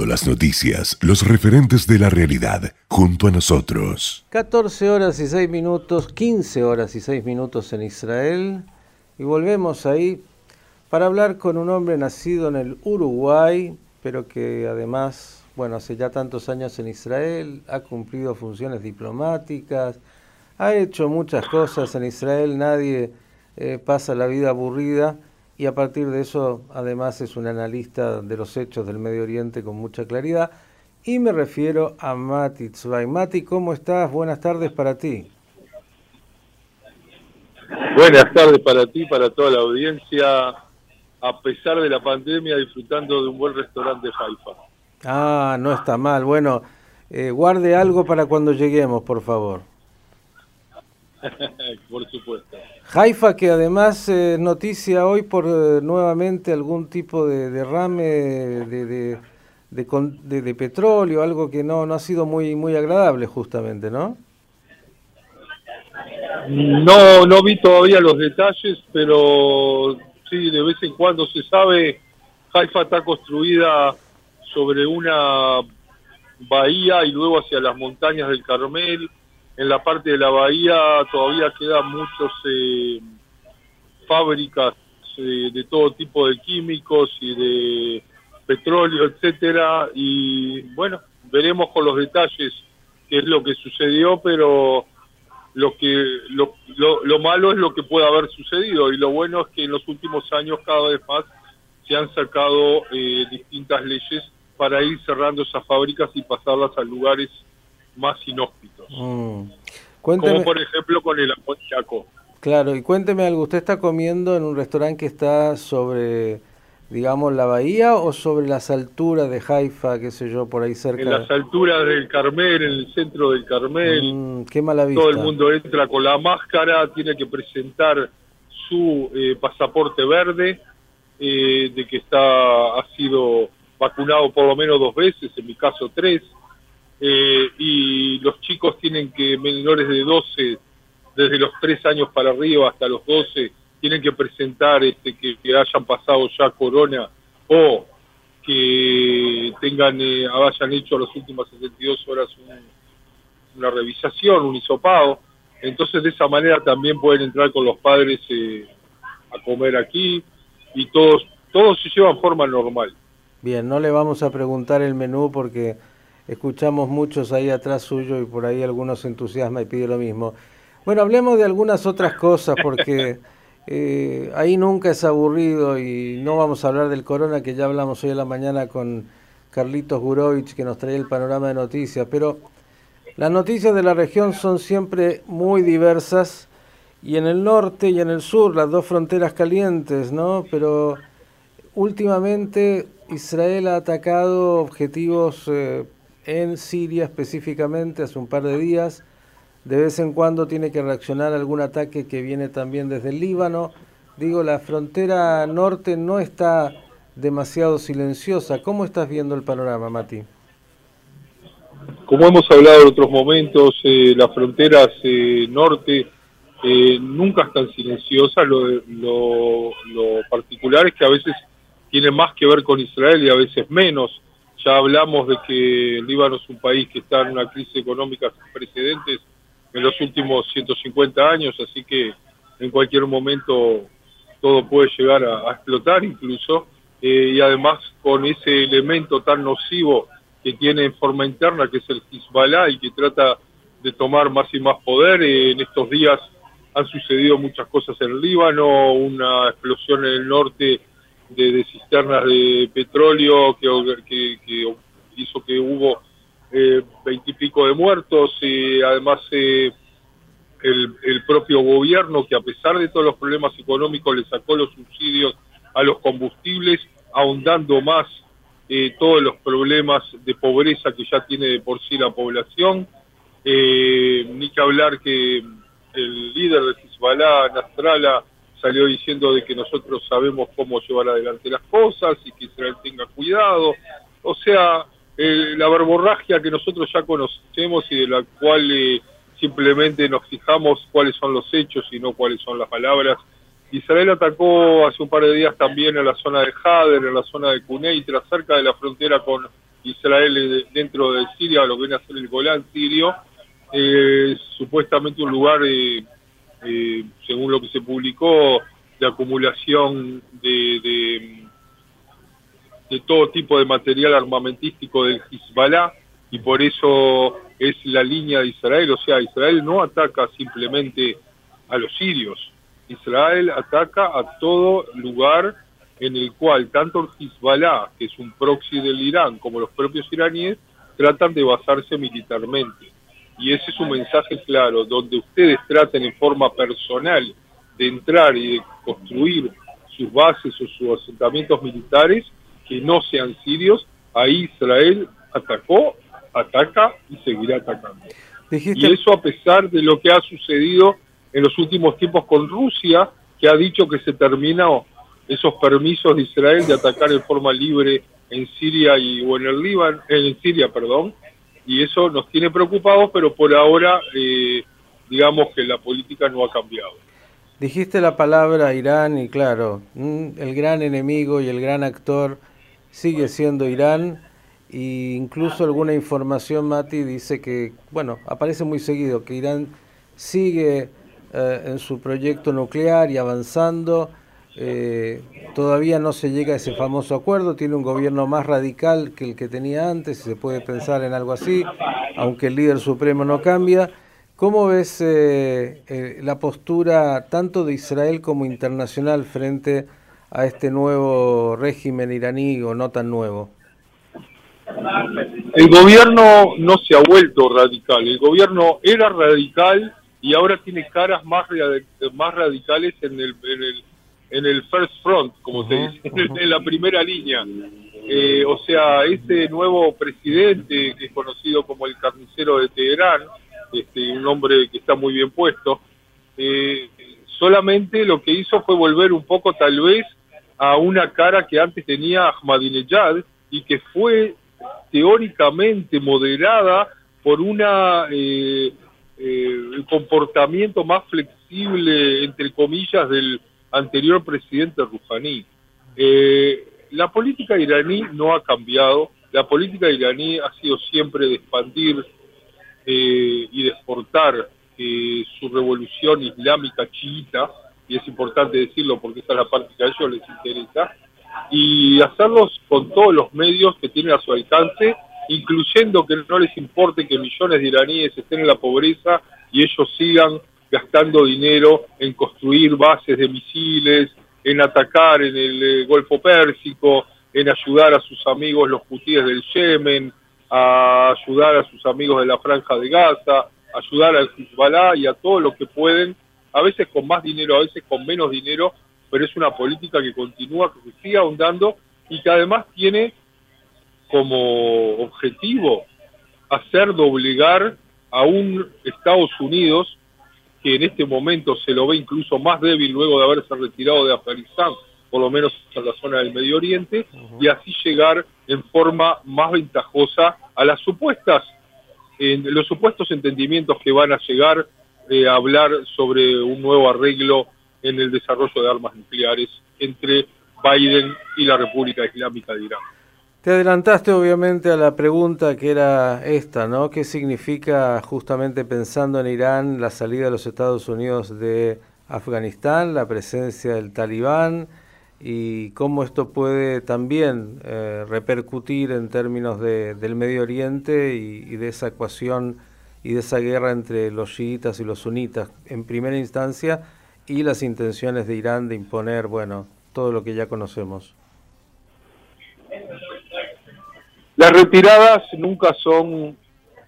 las noticias, los referentes de la realidad, junto a nosotros. 14 horas y 6 minutos, 15 horas y 6 minutos en Israel. Y volvemos ahí para hablar con un hombre nacido en el Uruguay, pero que además, bueno, hace ya tantos años en Israel, ha cumplido funciones diplomáticas, ha hecho muchas cosas en Israel, nadie pasa la vida aburrida. Y a partir de eso, además, es un analista de los hechos del Medio Oriente con mucha claridad. Y me refiero a Mati Tzvay. Mati, ¿cómo estás? Buenas tardes para ti. Buenas tardes para ti, para toda la audiencia. A pesar de la pandemia, disfrutando de un buen restaurante de Haifa. Ah, no está mal. Bueno, guarde algo para cuando lleguemos, por favor. Por supuesto. Haifa, que además noticia hoy por nuevamente algún tipo de derrame de petróleo, algo que no ha sido muy agradable justamente, ¿no? No vi todavía los detalles, pero sí, de vez en cuando se sabe. Haifa está construida sobre una bahía y luego hacia las montañas del Carmel. En la parte de la bahía todavía quedan muchas fábricas de todo tipo de químicos y de petróleo, etcétera. Y bueno, veremos con los detalles qué es lo que sucedió, pero lo malo es lo que puede haber sucedido, y lo bueno es que en los últimos años cada vez más se han sacado distintas leyes para ir cerrando esas fábricas y pasarlas a lugares más inhóspitos. Cuénteme, como por ejemplo con el amoníaco. Claro, y cuénteme algo, ¿usted está comiendo en un restaurante que está sobre, digamos, la bahía o sobre las alturas de Haifa, qué sé yo, por ahí cerca? En las alturas del Carmel, en el centro del Carmel. Qué mala vista. Todo el mundo entra con la máscara, tiene que presentar su pasaporte verde, de que ha sido vacunado por lo menos 2 veces, en mi caso 3. Y los chicos tienen que, menores de 12, desde los 3 años para arriba hasta los 12, tienen que presentar que hayan pasado ya corona o que hayan hecho las últimas 72 horas una revisación, un hisopado. Entonces de esa manera también pueden entrar con los padres a comer aquí, y todos se llevan en forma normal. Bien, no le vamos a preguntar el menú porque escuchamos muchos ahí atrás suyo y por ahí algunos se entusiasma y pide lo mismo. Bueno, hablemos de algunas otras cosas porque ahí nunca es aburrido, y no vamos a hablar del corona, que ya hablamos hoy a la mañana con Carlitos Gurovich, que nos trae el panorama de noticias, pero las noticias de la región son siempre muy diversas, y en el norte y en el sur, las dos fronteras calientes, ¿no? Pero últimamente Israel ha atacado objetivos en Siria específicamente hace un par de días. De vez en cuando tiene que reaccionar a algún ataque que viene también desde el Líbano. Digo, la frontera norte no está demasiado silenciosa. ¿Cómo estás viendo el panorama, Mati? Como hemos hablado en otros momentos, las fronteras norte nunca están silenciosas. Lo particular es que a veces tiene más que ver con Israel y a veces menos. Ya hablamos de que el Líbano es un país que está en una crisis económica sin precedentes en los últimos 150 años, así que en cualquier momento todo puede llegar a explotar incluso, y además con ese elemento tan nocivo que tiene en forma interna, que es el Hezbollah, y que trata de tomar más y más poder. En estos días han sucedido muchas cosas en el Líbano, una explosión en el norte de cisternas de petróleo que hizo que hubo 20 y pico de muertos, y además el propio gobierno, que a pesar de todos los problemas económicos le sacó los subsidios a los combustibles, ahondando más todos los problemas de pobreza que ya tiene de por sí la población. Ni que hablar que el líder de Hezbollah, Nasrallah, salió diciendo de que nosotros sabemos cómo llevar adelante las cosas y que Israel tenga cuidado. O sea, la verborragia que nosotros ya conocemos y de la cual simplemente nos fijamos cuáles son los hechos y no cuáles son las palabras. Israel atacó hace un par de días también a la zona de Hader, en la zona de Quneitra, cerca de la frontera con Israel dentro de Siria, lo que viene a ser el Golán sirio, supuestamente un lugar, según lo que se publicó, de acumulación de todo tipo de material armamentístico del Hezbollah, y por eso es la línea de Israel. O sea, Israel no ataca simplemente a los sirios, Israel ataca a todo lugar en el cual tanto el Hezbollah, que es un proxy del Irán, como los propios iraníes, tratan de basarse militarmente. Y ese es un mensaje claro: donde ustedes traten en forma personal de entrar y de construir sus bases o sus asentamientos militares que no sean sirios, ahí Israel atacó, ataca y seguirá atacando. Y eso a pesar de lo que ha sucedido en los últimos tiempos con Rusia, que ha dicho que se terminó esos permisos de Israel de atacar en forma libre en Siria o en el Líbano, en Siria, perdón, y eso nos tiene preocupados, pero por ahora digamos que la política no ha cambiado. Dijiste la palabra Irán y claro, el gran enemigo y el gran actor sigue siendo Irán, e incluso alguna información, Mati, dice que, bueno, aparece muy seguido, que Irán sigue en su proyecto nuclear y avanzando. Todavía no se llega a ese famoso acuerdo, tiene un gobierno más radical que el que tenía antes, se puede pensar en algo así, aunque el líder supremo no cambia. ¿Cómo ves la postura tanto de Israel como internacional frente a este nuevo régimen iraní, o no tan nuevo? El gobierno no se ha vuelto radical, el gobierno era radical y ahora tiene caras más radicales en el first front, como se dice, en la primera línea. O sea, este nuevo presidente, que es conocido como el carnicero de Teherán, un hombre que está muy bien puesto, solamente lo que hizo fue volver un poco tal vez a una cara que antes tenía Ahmadinejad y que fue teóricamente moderada por el comportamiento más flexible, entre comillas, del anterior presidente Rouhani. La política iraní no ha cambiado, la política iraní ha sido siempre de expandir y de exportar su revolución islámica chiita, y es importante decirlo porque esa es la parte que a ellos les interesa, y hacerlos con todos los medios que tienen a su alcance, incluyendo que no les importe que millones de iraníes estén en la pobreza y ellos sigan gastando dinero en construir bases de misiles, en atacar en el Golfo Pérsico, en ayudar a sus amigos los hutíes del Yemen, a ayudar a sus amigos de la Franja de Gaza, ayudar al Hezbollah y a todo lo que pueden, a veces con más dinero, a veces con menos dinero, pero es una política que continúa, que sigue ahondando y que además tiene como objetivo hacer doblegar a un Estados Unidos que en este momento se lo ve incluso más débil luego de haberse retirado de Afganistán, por lo menos en la zona del Medio Oriente, y así llegar en forma más ventajosa a los supuestos entendimientos que van a llegar a hablar sobre un nuevo arreglo en el desarrollo de armas nucleares entre Biden y la República Islámica de Irán. Te adelantaste obviamente a la pregunta que era esta, ¿no? ¿Qué significa, justamente pensando en Irán, la salida de los Estados Unidos de Afganistán, la presencia del Talibán, y cómo esto puede también repercutir en términos del Medio Oriente y de esa ecuación y de esa guerra entre los chiitas y los sunitas en primera instancia, y las intenciones de Irán de imponer, bueno, todo lo que ya conocemos? Las retiradas nunca son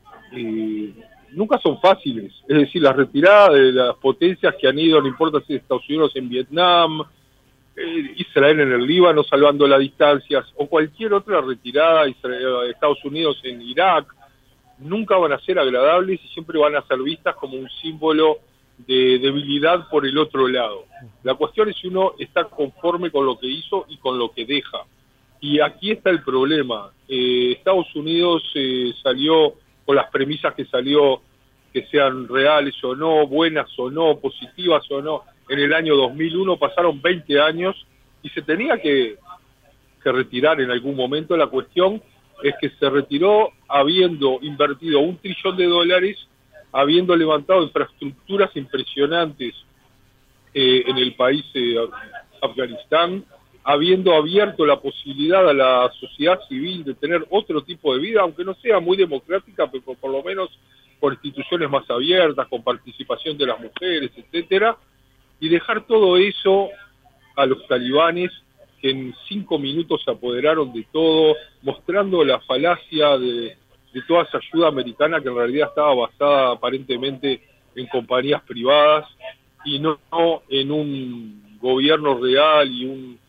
fáciles, es decir, las retiradas de las potencias que han ido, no importa si Estados Unidos en Vietnam, Israel en el Líbano salvando las distancias, o cualquier otra retirada de Estados Unidos en Irak, nunca van a ser agradables y siempre van a ser vistas como un símbolo de debilidad por el otro lado. La cuestión es si uno está conforme con lo que hizo y con lo que deja. Y aquí está el problema. Estados Unidos salió con las premisas que salió, que sean reales o no, buenas o no, positivas o no. En el año 2001 pasaron 20 años y se tenía que retirar en algún momento. La cuestión es que se retiró habiendo invertido $1 trillón, habiendo levantado infraestructuras impresionantes en el país Afganistán, habiendo abierto la posibilidad a la sociedad civil de tener otro tipo de vida, aunque no sea muy democrática, pero por lo menos con instituciones más abiertas, con participación de las mujeres, etcétera, y dejar todo eso a los talibanes, que en 5 minutos se apoderaron de todo, mostrando la falacia de toda esa ayuda americana que en realidad estaba basada aparentemente en compañías privadas y no en un gobierno real y un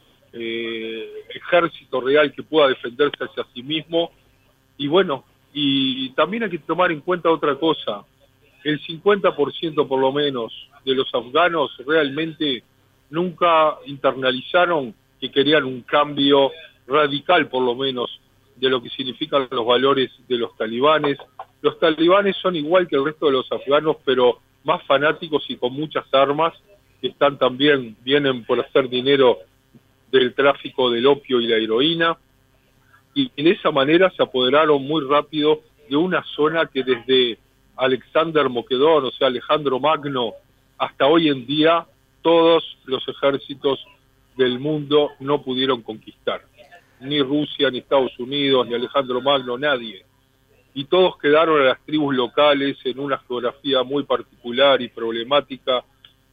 ejército real que pueda defenderse hacia sí mismo. Y bueno, y también hay que tomar en cuenta otra cosa: el 50% por lo menos de los afganos realmente nunca internalizaron que querían un cambio radical, por lo menos, de lo que significan los valores de los talibanes. Los talibanes son igual que el resto de los afganos, pero más fanáticos y con muchas armas, que vienen por hacer dinero del tráfico del opio y la heroína, y de esa manera se apoderaron muy rápido de una zona que desde Alexander Macedón, o sea, Alejandro Magno, hasta hoy en día, todos los ejércitos del mundo no pudieron conquistar. Ni Rusia, ni Estados Unidos, ni Alejandro Magno, nadie. Y todos quedaron a las tribus locales en una geografía muy particular y problemática.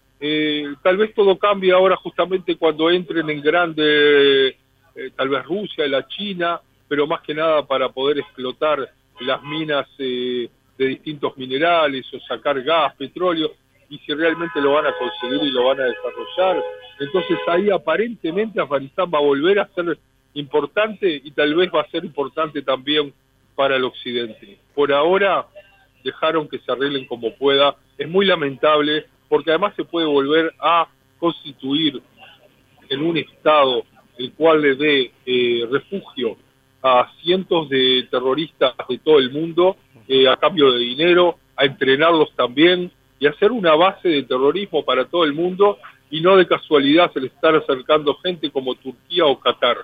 Tal vez todo cambie ahora justamente cuando entren en grande, tal vez Rusia, la China, pero más que nada para poder explotar las minas de distintos minerales o sacar gas, petróleo, y si realmente lo van a conseguir y lo van a desarrollar, entonces ahí aparentemente Afganistán va a volver a ser importante y tal vez va a ser importante también para el occidente. Por ahora dejaron que se arreglen como pueda. Es muy lamentable porque además se puede volver a constituir en un estado el cual le dé refugio a cientos de terroristas de todo el mundo a cambio de dinero, a entrenarlos también y hacer una base de terrorismo para todo el mundo, y no de casualidad se le está acercando gente como Turquía o Qatar.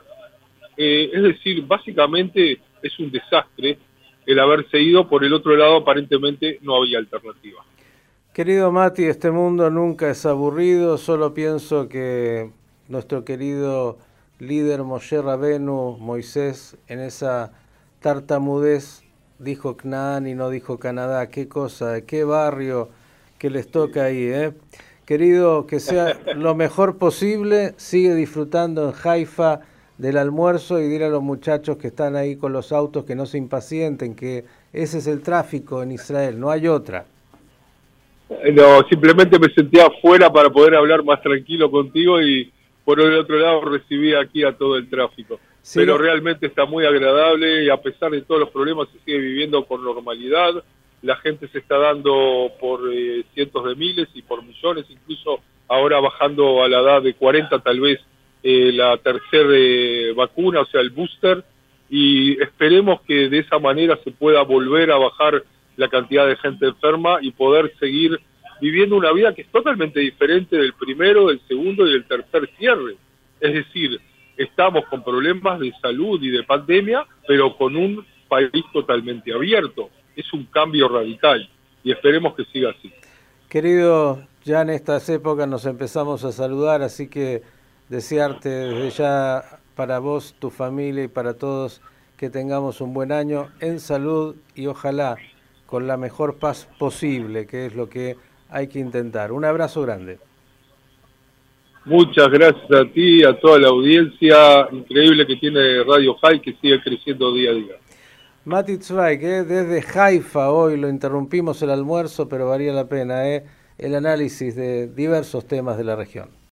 Es decir, básicamente es un desastre el haberse ido. Por el otro lado, aparentemente no había alternativa. Querido Mati, este mundo nunca es aburrido. Solo pienso que nuestro querido líder Moshe Rabenu, Moisés, en esa tartamudez dijo Canaán y no dijo Canadá. Qué cosa, qué barrio que les toca ahí, ¿eh? Querido, que sea lo mejor posible. Sigue disfrutando en Haifa del almuerzo y dile a los muchachos que están ahí con los autos que no se impacienten, que ese es el tráfico en Israel, no hay otra. No, simplemente me sentía afuera para poder hablar más tranquilo contigo, y por el otro lado recibí aquí a todo el tráfico. Sí, pero realmente está muy agradable y a pesar de todos los problemas se sigue viviendo con normalidad. La gente se está dando por cientos de miles y por millones, incluso ahora bajando a la edad de 40 tal vez la tercera vacuna, o sea el booster, y esperemos que de esa manera se pueda volver a bajar la cantidad de gente enferma y poder seguir viviendo una vida que es totalmente diferente del primero, del segundo y del tercer cierre. Es decir, estamos con problemas de salud y de pandemia, pero con un país totalmente abierto. Es un cambio radical y esperemos que siga así. Querido, ya en estas épocas nos empezamos a saludar, así que desearte desde ya para vos, tu familia y para todos que tengamos un buen año en salud y ojalá con la mejor paz posible, que es lo que hay que intentar. Un abrazo grande. Muchas gracias a ti, a toda la audiencia increíble que tiene Radio High, que sigue creciendo día a día. Mati Zweig, desde Haifa, hoy lo interrumpimos el almuerzo, pero valía la pena el análisis de diversos temas de la región.